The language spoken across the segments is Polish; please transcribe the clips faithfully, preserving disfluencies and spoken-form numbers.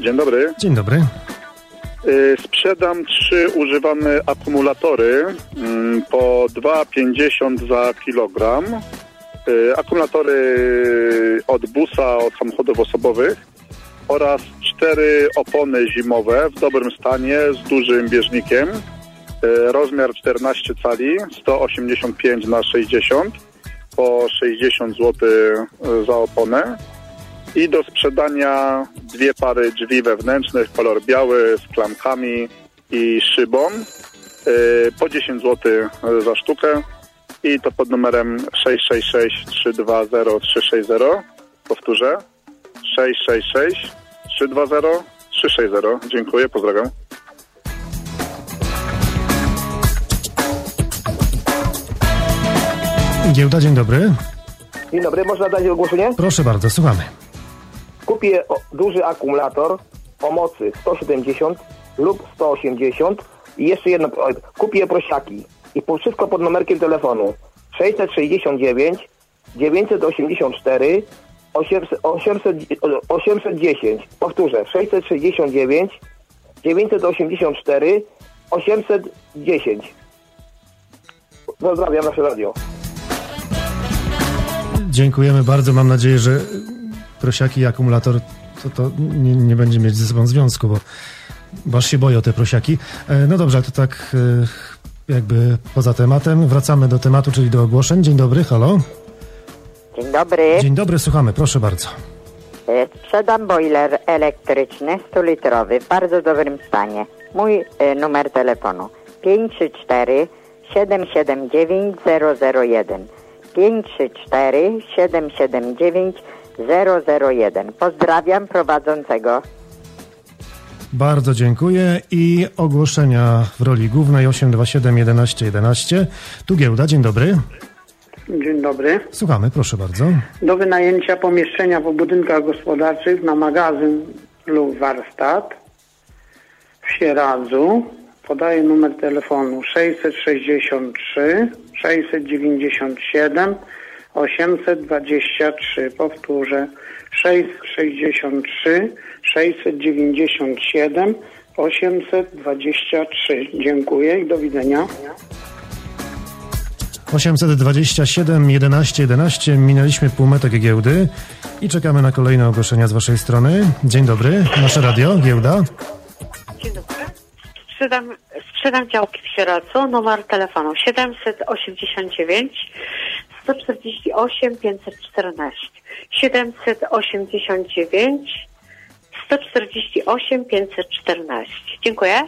Dzień dobry. Dzień dobry. Sprzedam trzy używane akumulatory po dwa pięćdziesiąt za kilogram. Akumulatory od busa, od samochodów osobowych oraz cztery opony zimowe w dobrym stanie z dużym bieżnikiem. Rozmiar czternaście cali, sto osiemdziesiąt pięć na sześćdziesiąt, po sześćdziesiąt złotych za oponę. I do sprzedania dwie pary drzwi wewnętrznych, kolor biały z klamkami i szybą, po dziesięć złotych za sztukę. I to pod numerem sześć sześć sześć trzy dwa zero trzy sześć zero. Powtórzę, sześć sześć sześć trzy dwa zero trzy sześć zero. Dziękuję, pozdrawiam. Giełda, dzień dobry. Dzień dobry, można dać ogłoszenie? Proszę bardzo, słuchamy. Kupię o, duży akumulator o mocy sto siedemdziesiąt lub sto osiemdziesiąt i jeszcze jedno, o, kupię prosiaki i po, wszystko pod numerkiem telefonu sześćset sześćdziesiąt dziewięć dziewięćset osiemdziesiąt cztery osiemset, osiemset, osiemset dziesięć. Powtórzę, sześćset sześćdziesiąt dziewięć dziewięćset osiemdziesiąt cztery osiemset dziesięć. Pozdrawiam, nasze radio. Dziękujemy bardzo. Mam nadzieję, że prosiaki i akumulator to, to nie, nie będzie mieć ze sobą związku, bo, bo aż się boję o te prosiaki. No dobrze, to tak jakby poza tematem. Wracamy do tematu, czyli do ogłoszeń. Dzień dobry, halo. Dzień dobry. Dzień dobry, słuchamy, proszę bardzo. Sprzedam boiler elektryczny sto-litrowy w bardzo dobrym stanie. Mój e, numer telefonu pięć trzy cztery siedem siedem dziewięć zero zero jeden. pięć trzy cztery siedem siedem dziewięć zero zero jeden. Pozdrawiam prowadzącego. Bardzo dziękuję. I ogłoszenia w roli głównej osiem dwa siedem jedenaście jedenaście. Tu Giełda, dzień dobry. Dzień dobry. Słuchamy, proszę bardzo. Do wynajęcia pomieszczenia w budynkach gospodarczych na magazyn lub warsztat w Sieradzu podaję numer telefonu sześćset sześćdziesiąt trzy sześćset dziewięćdziesiąt siedem osiemset dwadzieścia trzy. Powtórzę, sześćset sześćdziesiąt trzy sześćset dziewięćdziesiąt siedem osiemset dwadzieścia trzy. Dziękuję i do widzenia. osiemset dwadzieścia siedem jedenaście jedenaście. Minęliśmy półmetek giełdy i czekamy na kolejne ogłoszenia z waszej strony. Dzień dobry, nasze radio, Giełda. Dzień dobry. Sprzedam, sprzedam działki w Sieradzu, numer telefonu siedemset osiemdziesiąt dziewięć sto czterdzieści osiem pięćset czternaście. siedemset osiemdziesiąt dziewięć sto czterdzieści osiem pięćset czternaście. Dziękuję.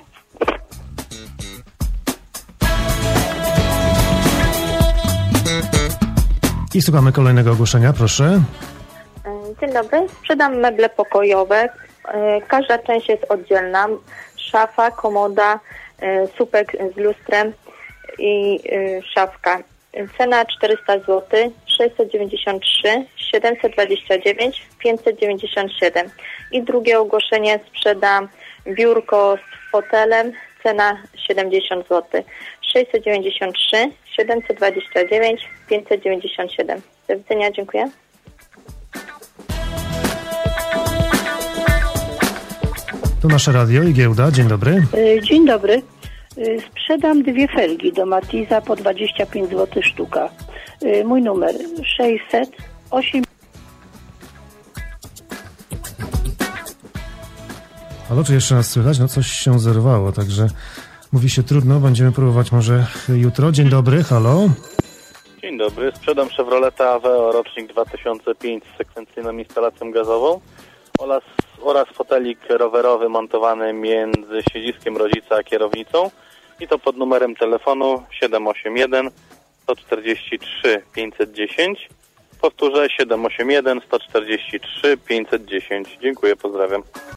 I słuchamy kolejnego ogłoszenia, proszę. Dzień dobry. Sprzedam meble pokojowe. Każda część jest oddzielna. Szafa, komoda, słupek z lustrem i szafka. Cena czterysta złotych, sześćset dziewięćdziesiąt trzy siedemset dwadzieścia dziewięć pięćset dziewięćdziesiąt siedem. I drugie ogłoszenie, sprzedam biurko z fotelem. Cena siedemdziesiąt złotych. sześćset dziewięćdziesiąt trzy siedemset dwadzieścia dziewięć pięćset dziewięćdziesiąt siedem. Do widzenia, dziękuję. Tu nasze radio i Giełda, dzień dobry. Dzień dobry. Sprzedam dwie felgi do Matiza po dwadzieścia pięć złotych sztuka. Mój numer sześćset osiem. Halo, czy jeszcze nas słychać? No coś się zerwało, także mówi się trudno, będziemy próbować może jutro. Dzień dobry, halo. Dzień dobry, sprzedam Chevroleta Aveo rocznik dwa tysiące pięć z sekwencyjną instalacją gazową oraz, oraz fotelik rowerowy montowany między siedziskiem rodzica a kierownicą i to pod numerem telefonu siedem osiem jeden sto czterdzieści trzy pięćset dziesięć. Powtórzę, siedem osiem jeden sto czterdzieści trzy pięćset dziesięć. Dziękuję, pozdrawiam.